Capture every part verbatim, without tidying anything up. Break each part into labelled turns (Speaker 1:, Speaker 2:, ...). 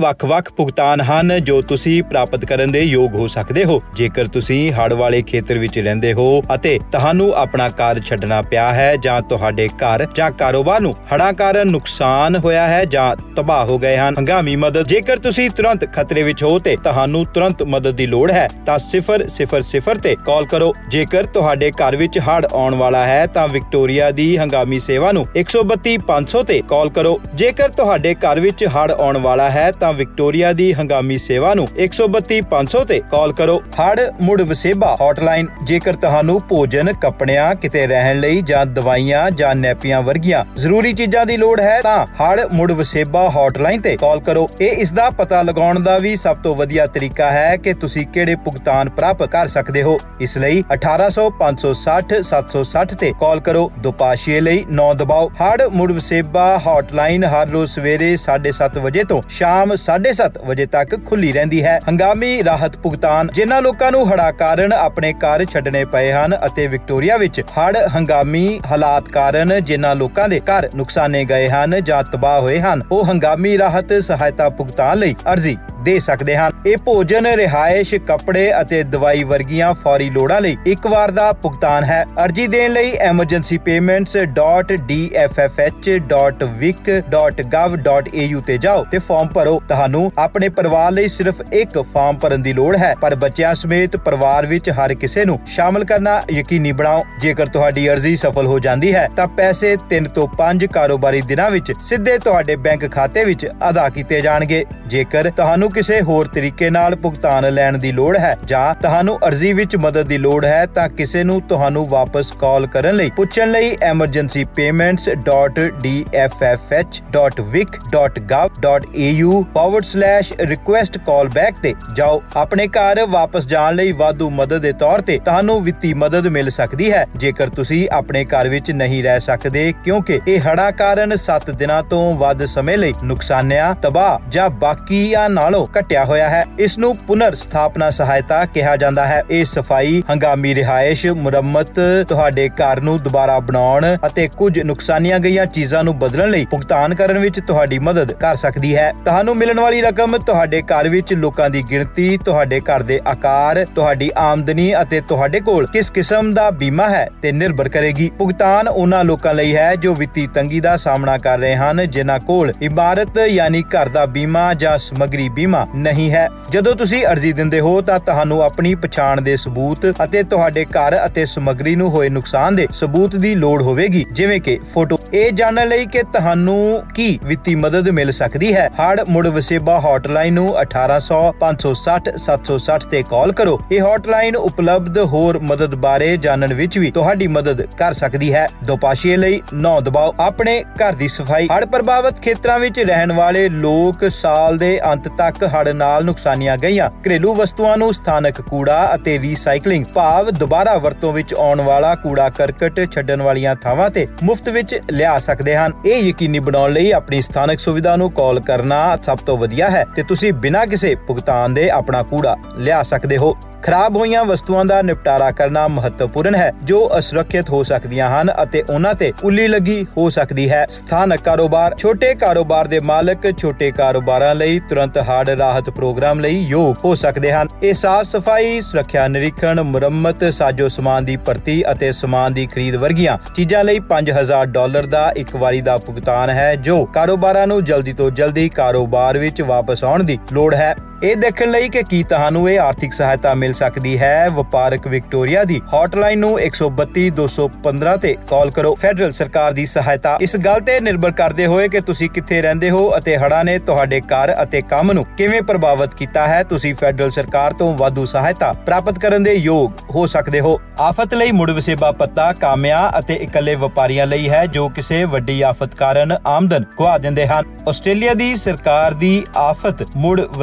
Speaker 1: ਵੱਖ-ਵੱਖ ਭੁਗਤਾਨ ਹਨ ਜੋ ਤੁਸੀਂ ਪ੍ਰਾਪਤ ਕਰਨ ਦੇ ਯੋਗ ਹੋ ਸਕਦੇ ਹੋ। ਜੇਕਰ ਤੁਸੀਂ ਹੜ੍ਹ ਵਾਲੇ ਖੇਤਰ ਵਿੱਚ ਰਹਿੰਦੇ ਹੋ ਅਤੇ ਤੁਹਾਨੂੰ ਆਪਣਾ ਘਰ ਛੱਡਣਾ ਪਿਆ ਹੈ ਜਾਂ ਤੁਹਾਡੇ ਘਰ ਜਾਂ ਕਾਰੋਬਾਰ ਨੂੰ ਹੜ੍ਹਾਂ ਕਾਰਨ ਨੁਕਸਾਨ ਹੋਇਆ ਹੈ ਜਾਂ ਤਬਾਹ ਹੋ ਗਏ ਹਨ, ਹੰਗਾਮੀ ਮਦਦ। ਜੇਕਰ ਤੁਸੀਂ ਤੁਰੰਤ ਖਤਰੇ ਵਿੱਚ ਹੋ ਤੇ ਤੁਹਾਨੂੰ ਤੁਰੰਤ ਮਦਦ ਦੀ ਲੋੜ ਹੈ ਤਾਂ ਸਿਫਰ ਸਿਫਰ ਸਿਫਰ ਤੇ ਕਾਲ ਕਰੋ। ਜੇਕਰ ਤੁਹਾਡੇ ਘਰ ਵਿੱਚ ਹੜ੍ਹ ਆਉਣ ਵਾਲਾ ਹੈ ਤਾਂ ਵਿਕਟੋਰੀਆ ਦੀ ਹੰਗਾਮੀ ਸੇਵਾ ਨੂੰ ਇੱਕ ਸੌ ਬੱਤੀ ਪੰਜ ਸੌ ਤੇ ਕਾਲ ਕਰੋ। ਜੇਕਰ ਤੁਹਾਡੇ ਘਰ ਵਿੱਚ ਹੜ੍ਹ ਆਉਣ ਵਾਲਾ ਹੈ ਤਾਂ ਵਿਕਟੋਰੀਆ ਦੀ ਹੰਗਾਮੀ ਸੇਵਾ ਨੂੰ ਇੱਕ ਸੌ ਬੱਤੀ ਪੰਜ ਸੌ ਤੇ ਕਾਲ ਕਰੋ। ਹੜ੍ਹ ਮੁੜ ਵਸੇਬਾ ਹੌਟਲਾਈਨ। ਜੇਕਰ ਤੁਹਾਨੂੰ ਭੋਜਨ, ਕੱਪੜਿਆਂ, ਕਿਤੇ ਰਹਿਣ ਲਈ ਜਾਂ ਦਵਾਈਆਂ ਜਾਂ ਨੈਪੀਆਂ ਵਰਗੀਆਂ ਜ਼ਰੂਰੀ ਚੀਜ਼ਾਂ ਦੀ ਲੋੜ ਹੈ ਤਾਂ ਹੜ੍ਹ ਮੁੜ ਵਸੇਬਾ ਹੌਟਲਾਈਨ ਤੇ ਕਾਲ ਕਰੋ। ਇਹ ਇਸ ਦਾ ਪਤਾ ਲਗਾਉਣ ਦਾ ਵੀ ਸਭ ਤੋਂ ਵਧੀਆ ਤਰੀਕਾ ਹੈ ਕਿ ਤੁਸੀਂ ਕਿਹੜੇ ਭੁਗਤਾਨ ਪ੍ਰਾਪਤ ਕਰ ਸਕਦੇ ਹੋ। ਇਸ ਲਈ ਅਠਾਰਾਂ ਸੌ ਪੰਜ ਸੌ ਸੱਠ ਸੱਤ ਸੌ ਸੱਠ ਤੇ ਕਾਲ ਕਰੋ। ਦੁਪਾਸ਼ੀਏ ਲਈ ਨੌ ਦਬਾਓ। ਹੜ੍ਹ ਮੁੜ ਵਸੇਬਾ ਹੌਟਲਾਈਨ ਹਰ ਰੋਜ਼ ਸਵੇਰੇ ਸਾਢੇ ਸੱਤ ਵਜੇ ਤੋਂ ਸ਼ਾਮ ਸਾਢੇ ਸੱਤ ਵਜੇ ਤੱਕ ਖੁੱਲੀ ਰਹਿੰਦੀ ਹੈ। ਹੰਗਾਮੀ ਰਾਹਤ ਭੁਗਤਾਨ। ਜਿਨ੍ਹਾਂ ਲੋਕਾਂ ਨੂੰ ਹੜ੍ਹਾਂ ਕਾਰਨ ਆਪਣੇ ਘਰ ਛੱਡਣੇ ਪਏ ਹਨ ਅਤੇ ਵਿਕਟੋਰੀਆ ਵਿੱਚ ਹੜ੍ਹ ਹੰਗਾਮੀ ਹਾਲਾਤ ਕਾਰਨ ਜਿਨ੍ਹਾਂ ਲੋਕਾਂ ਦੇ ਘਰ ਨੁਕਸਾਨੇ ਗਏ ਹਨ ਜਾਂ ਤਬਾਹ ਹੋਏ ਹਨ, ਉਹ ਹੰਗਾਮੀ ਰਾਹਤ ਸਹਾਇਤਾ ਭੁਗਤਾਨ ਲਈ ਅਰਜ਼ੀ ਦੇ ਸਕਦੇ ਹਨ। ਇਹ ਭੋਜਨ, ਰਿਹਾਇਸ਼, ਕੱਪੜੇ ਅਤੇ ਦਵਾਈ ਵਰਗੀਆਂ ਫੌਰੀ ਲੋੜਾਂ ਲਈ ਇੱਕ ਵਾਰ ਦਾ ਭੁਗਤਾਨ ਹੈ। ਅਰਜ਼ੀ ਦੇਣ ਲਈ emergency payments dot D F F H dot Vic dot gov dot A U ਤੇ ਜਾਓ ਤੇ ਫਾਰਮ ਭਰੋ। ਤੁਹਾਨੂੰ ਆਪਣੇ ਪਰਿਵਾਰ ਲਈ ਸਿਰਫ ਇੱਕ ਫਾਰਮ ਭਰਨ ਦੀ ਲੋੜ ਹੈ, ਪਰ ਬੱਚਿਆਂ ਸਮੇਤ ਪਰਿਵਾਰ ਵਿੱਚ ਹਰ ਕਿਸੇ ਨੂੰ ਸ਼ਾਮਲ ਕਰਨਾ ਯਕੀਨੀ ਬਣਾਓ। ਜੇਕਰ ਤੁਹਾਡੀ ਅਰਜ਼ੀ ਸਫਲ ਹੋ ਜਾਂਦੀ ਹੈ ਤਾਂ ਪੈਸੇ ਤਿੰਨ ਤੋਂ ਪੰਜ ਕਾਰੋਬਾਰੀ ਦਿਨਾਂ ਵਿੱਚ ਸਿੱਧੇ ਤੁਹਾਡੇ ਬੈਂਕ ਖਾਤੇ ਵਿੱਚ ਅਦਾ ਕੀਤੇ ਜਾਣਗੇ। ਜੇਕਰ ਤੁਹਾਨੂੰ ਕਿਸੇ ਹੋਰ ਤਰੀਕੇ ਨਾਲ ਭੁਗਤਾਨ ਲੈਣ ਦੀ ਲੋੜ ਹੈ ਜਾਂ ਤੁਹਾਨੂੰ ਅਰਜ਼ੀ ਵਿੱਚ ਮਦਦ ਦੀ ਲੋੜ ਹੈ ਤਾਂ ਕਿਸੇ ਨੂੰ ਤੁਹਾਨੂੰ ਵਾਪਸ ਕਾਲ ਕਰਨ ਲਈ ਪੁੱਛਣ ਲਈ emergency payments dot D F F H dot Vic dot gov dot A U forward slash request call back ਤੇ ਜਾਓ। ਆਪਣੇ ਘਰ ਵਾਪਸ ਜਾਣ ਲਈ ਵਾਧੂ ਮਦਦ ਦੇ ਤੌਰ ਤੇ ਤੁਹਾਨੂੰ ਵਿੱਤੀ ਮਦਦ ਮਿਲ ਸਕਦੀ ਹੈ ਜੇਕਰ ਤੁਸੀਂ ਆਪਣੇ ਘਰ ਵਿੱਚ ਨਹੀਂ ਰਹਿ ਸਕਦੇ, ਕਿਉਂਕਿ ਇਹ ਹੜ੍ਹਾਂ ਕਾਰਨ ਸੱਤ ਦਿਨਾਂ ਤੋਂ ਵੱਧ ਸਮੇਂ ਲਈ ਨੁਕਸਾਨਿਆ, ਤਬਾਹ ਜਾਂ ਬਾਕੀਆਂ ਨਾਲੋਂ ਘਟਿਆ ਹੋਇਆ ਹੈ। ਇਸ ਨੂੰ ਪੁਨਰ ਸਥਾਪਨਾ ਸਹਾਇਤਾ ਕਿਹਾ ਜਾਂਦਾ ਹੈ। ਇਹ ਸਫਾਈ, ਹੰਗਾਮੀ ਰਿਹਾਇਸ਼, ਮੁਰੰਮਤ, ਤੁਹਾਡੇ ਘਰ ਨੂੰ ਦੁਬਾਰਾ ਬਣਾਉਣ ਅਤੇ ਕੁਝ ਨੁਕਸਾਨੀਆਂ ਗਈਆਂ ਚੀਜ਼ਾਂ ਨੂੰ ਬਦਲਣ ਲਈ ਭੁਗਤਾਨ ਕਰਨ ਵਿੱਚ ਤੁਹਾਡੀ ਮਦਦ ਕਰ ਸਕਦੀ ਹੈ। ਤੁਹਾਨੂੰ ਮਿਲਣ ਵਾਲੀ ਰਕਮ ਤੁਹਾਡੇ ਘਰ ਵਿੱਚ ਲੋਕਾਂ ਦੀ ਗਿਣਤੀ, ਤੁਹਾਡੇ ਘਰ ਦੇ ਆਕਾਰ, ਤੁਹਾਡੀ ਆਮਦਨੀ ਅਤੇ ਤੁਹਾਡੇ ਕੋਲ ਕਿਸ ਕਿਸਮ ਦਾ ਬੀਮਾ ਹੈ ਤੇ ਨਿਰਭਰ ਕਰੇਗੀ। ਭੁਗਤਾਨ ਉਹਨਾਂ ਲੋਕਾਂ ਲਈ ਹੈ ਜੋ ਵਿੱਤੀ ਤੰਗੀ ਦਾ ਸਾਹਮਣਾ ਕਰ ਰਹੇ ਹਨ, ਜਿਨ੍ਹਾਂ ਕੋਲ ਇਮਾਰਤ ਯਾਨੀ ਘਰ ਦਾ ਬੀਮਾ ਜਾਂ ਸਮੱਗਰੀ ਬੀਮਾ ਨਹੀਂ ਹੈ। ਜਦੋਂ ਤੁਸੀਂ ਅਰਜ਼ੀ ਦਿੰਦੇ ਹੋ ਤਾਂ ਤੁਹਾਨੂੰ ਆਪਣੀ ਪਛਾਣ ਦੇ ਸਬੂਤ ਅਤੇ ਤੁਹਾਡੇ ਘਰ ਅਤੇ ਸਮੱਗਰੀ ਨੂੰ ਹੋਏ ਨੁਕਸਾਨ ਦੇ ਸਬੂਤ ਦੀ ਲੋੜ ਹੋਵੇਗੀ, ਜਿਵੇਂ ਕਿ ਫੋਟੋ। ਇਹ ਜਾਣਨ ਲਈ ਕਿ ਤੁਹਾਨੂੰ ਕੀ ਵਿੱਤੀ ਮਦਦ ਮਿਲ ਸਕਦੀ ਹੈ, ਹੜ੍ਹ ਮੁੜ ਵਸੇਬਾ ਹੌਟਲਾਈਨ ਨੂੰ ਅਠਾਰਾਂ ਸੌ ਪੰਜ ਸੌ ਸੱਠ ਸੱਤ ਸੌ ਸੱਠ ਤੇ ਕਾਲ ਕਰੋ। ਇਹ ਹੌਟਲਾਈਨ ਉਪਲਬਧ ਹੋਰ ਮਦਦ ਬਾਰੇ ਜਾਣਨ ਵਿੱਚ ਵੀ ਤੁਹਾਡੀ ਮਦਦ ਕਰ ਸਕਦੀ ਹੈ। ਦੁਪਾਸ਼ੀਏ ਲਈ ਨੌ ਦਬਾਓ। ਆਪਣੇ ਘਰ ਦੀ ਸਫਾਈ। ਹੜ੍ਹ ਪ੍ਰਭਾਵਿਤ ਖੇਤਰਾਂ ਵਿੱਚ ਰਹਿਣ ਵਾਲੇ ਲੋਕ ਸਾਲ ਦੇ ਅੰਤ ਤੱਕ ਹੜ੍ਹ ਨਾਲ ਨੁਕਸਾਨੀਆਂ ਗਈਆਂ ਘਰੇਲੂ ਵਸਤੂਆਂ ਨੂੰ ਸਥਾਨਕ ਕੂੜਾ ਅਤੇ ਰੀਸਾਈਕਲਿੰਗ ਭਾਵ ਦੁਬਾਰਾ ਵਰਤੋਂ ਵਿੱਚ ਆਉਣ ਵਾਲਾ ਕੂੜਾ ਕਰਕਟ ਛੱਡਣ ਵਾਲੀਆਂ ਥਾਵਾਂ ਤੇ ਮੁਫਤ ਵਿੱਚ ਲਿਆ ਸਕਦੇ ਹਨ। ਇਹ ਯਕੀਨੀ ਬਣਾਉਣ ਲਈ ਆਪਣੀ ਸਥਾਨਕ ਸੁਵਿਧਾ ਨੂੰ ਕਾਲ ਕਰਨਾ ਸਭ ਤੋਂ ਵਧੀਆ ਹੈ ਤੇ ਤੁਸੀਂ ਬਿਨਾਂ ਕਿਸੇ ਭੁਗਤਾਨ ਦੇ ਆਪਣਾ ਕੂੜਾ ਲਿਆ ਸਕਦੇ ਹੋ। ਖਰਾਬ ਹੋਈਆਂ ਵਸਤੂਆਂ ਦਾ ਨਿਪਟਾਰਾ ਕਰਨਾ ਮਹੱਤਵਪੂਰਨ ਹੈ ਜੋ ਅਸੁਰੱਖਿਅਤ ਹੋ ਸਕਦੀਆਂ ਹਨ ਅਤੇ ਉਹਨਾਂ ਤੇ ਉੱਲੀ ਲੱਗੀ ਹੋ ਸਕਦੀ ਹੈ। ਸਥਾਨਕ ਕਾਰੋਬਾਰ। ਛੋਟੇ ਕਾਰੋਬਾਰ ਦੇ ਮਾਲਕ ਛੋਟੇ ਕਾਰੋਬਾਰਾਂ ਲਈ ਤੁਰੰਤ ਹੜ੍ਹ ਰਾਹਤ ਪ੍ਰੋਗਰਾਮ ਲਈ ਯੋਗ ਹੋ ਸਕਦੇ ਹਨ। ਇਹ ਸਾਫ਼ ਸਫਾਈ, ਸੁਰੱਖਿਆ ਨਿਰੀਖਣ, ਮੁਰੰਮਤ, ਸਾਜੋ ਸਮਾਨ ਦੀ ਭਰਤੀ ਅਤੇ ਸਮਾਨ ਦੀ ਖਰੀਦ ਵਰਗੀਆਂ ਚੀਜ਼ਾਂ ਲਈ ਪੰਜ ਹਜ਼ਾਰ ਡਾਲਰ ਦਾ ਇੱਕ ਵਾਰੀ ਦਾ ਭੁਗਤਾਨ ਹੈ ਜੋ ਕਾਰੋਬਾਰਾਂ ਨੂੰ ਜਲਦੀ ਤੋਂ ਜਲਦੀ ਕਾਰੋਬਾਰ ਵਿੱਚ ਵਾਪਸ ਆਉਣ ਦੀ ਲੋੜ ਹੈ। ਇਹ ਦੇਖਣ ਲਈ ਕਿ ਕੀ ਤੁਹਾਨੂੰ ਇਹ ਆਰਥਿਕ ਸਹਾਇਤਾ ਮਿਲ ਸਕਦੀ ਹੈ, ਵਪਾਰਕ ਵਿਕਟੋਰੀਆ ਦੀ ਹੌਟਲਾਈਨ ਨੂੰ ਇੱਕ ਸੌ ਬੱਤੀ ਦੋ ਸੌ ਪੰਦਰਾਂ ਤੇ ਕਾਲ ਕਰੋ। ਫੈਡਰਲ ਸਰਕਾਰ ਦੀ ਸਹਾਇਤਾ। ਇਸ ਗੱਲ ਤੇ ਨਿਰਭਰ ਕਰਦੇ ਹੋਏ ਕਿ ਤੁਸੀਂ ਕਿੱਥੇ ਰਹਿੰਦੇ ਹੋ ਅਤੇ ਹੜ੍ਹਾਂ ਨੇ ਤੁਹਾਡੇ ਘਰ ਅਤੇ ਕੰਮ ਨੂੰ ਕਿਵੇਂ ਪ੍ਰਭਾਵਿਤ ਕੀਤਾ ਹੈ, ਤੁਸੀਂ ਫੈਡਰਲ ਸਰਕਾਰ ਤੋਂ ਵਾਧੂ ਸਹਾਇਤਾ ਪ੍ਰਾਪਤ ਕਰਨ ਦੇ ਯੋਗ ਹੋ ਸਕਦੇ ਹੋ। ਆਫਤ ਲਈ ਮੁੜ ਵਸੇਬਾ ਪੱਤਾ ਕਾਮਿਆਂ ਅਤੇ ਇਕੱਲੇ ਵਪਾਰੀਆਂ ਲਈ ਹੈ ਜੋ ਕਿਸੇ ਵੱਡੀ ਆਫਤ ਕਾਰਨ ਆਮਦਨ ਗੁਆ ਦਿੰਦੇ ਹਨ। ਆਸਟ੍ਰੇਲੀਆ ਦੀ ਸਰਕਾਰ ਦੀ ਆਫਤ ਮੁੜ ਵਸੇਬਾ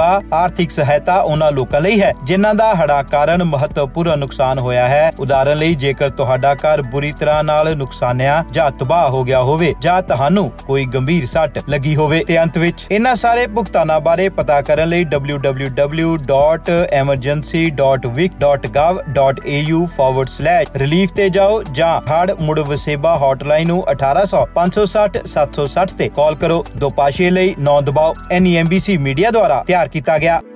Speaker 1: ਮੌਕਾ। ਆਰਥਿਕ ਸਹਾਇਤਾ ਉਹਨਾਂ ਲੋਕਾਂ ਲਈ ਹੈ ਜਿਨ੍ਹਾਂ ਦਾ ਹੜ੍ਹਾਂ ਕਾਰਨ ਮਹੱਤਵਪੂਰਨ ਨੁਕਸਾਨ ਹੋਇਆ ਹੈ। ਉਦਾਹਰਨ ਲਈ, ਜੇਕਰ ਤੁਹਾਡਾ ਘਰ ਬੁਰੀ ਤਰ੍ਹਾਂ ਨਾਲ ਨੁਕਸਾਨਿਆ ਜਾਂ ਤਬਾਹ ਹੋ ਗਿਆ ਹੋਵੇ ਜਾਂ ਤੁਹਾਨੂੰ ਕੋਈ ਗੰਭੀਰ ਸੱਟ ਲੱਗੀ ਹੋਵੇ। ਤੇ ਅੰਤ ਵਿੱਚ ਇਹਨਾਂ ਸਾਰੇ ਭੁਗਤਾਨਾਂ ਬਾਰੇ ਪਤਾ ਕਰਨ ਲਈ W W W dot emergency dot Vic dot gov dot A U forward slash relief ਤੇ ਜਾਓ ਜਾਂ ਹੜ੍ਹ ਮੁੜ ਵਸੇਬਾ ਹੌਟਲਾਈਨ ਨੂੰ ਅਠਾਰਾਂ ਸੌ ਪੰਜ ਸੌ ਸੱਠ ਸੱਤ ਸੌ ਸੱਠ ਤੇ ਕਾਲ ਕਰੋ। ਦੋ ਪਾਸ਼ੇ ਲਈ ਨੌ ਦਬਾਓ। N E M B C media ਦੁਆਰਾ ਤਿਆਰ ਕੀਤਾ ਗਿਆ।